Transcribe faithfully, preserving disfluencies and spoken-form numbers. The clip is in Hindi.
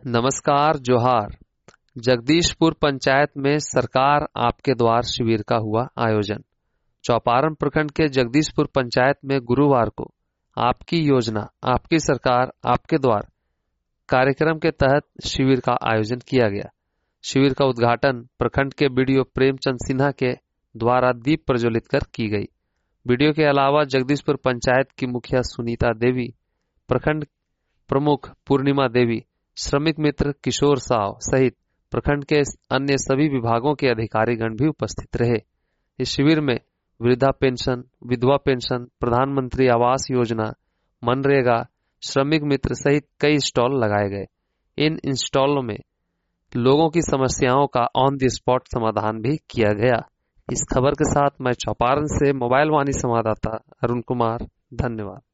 नमस्कार जोहार। जगदीशपुर पंचायत में सरकार आपके द्वार शिविर का हुआ आयोजन। चौपारण प्रखंड के जगदीशपुर पंचायत में गुरुवार को आपकी योजना आपकी सरकार आपके द्वार कार्यक्रम के तहत शिविर का आयोजन किया गया। शिविर का उद्घाटन प्रखंड के बीडीओ प्रेमचंद सिन्हा के द्वारा दीप प्रज्वलित कर की गई। बीडीओ के अलावा जगदीशपुर पंचायत की मुखिया सुनीता देवी, प्रखंड प्रमुख पूर्णिमा देवी, श्रमिक मित्र किशोर साव सहित प्रखंड के अन्य सभी विभागों के अधिकारीगण भी उपस्थित रहे। इस शिविर में वृद्धा पेंशन, विधवा पेंशन, प्रधानमंत्री आवास योजना, मनरेगा, श्रमिक मित्र सहित कई स्टॉल लगाए गए। इन स्टॉलों में लोगों की समस्याओं का ऑन द स्पॉट समाधान भी किया गया। इस खबर के साथ मैं चौपारण से मोबाइल वाणी संवाददाता अरुण कुमार, धन्यवाद।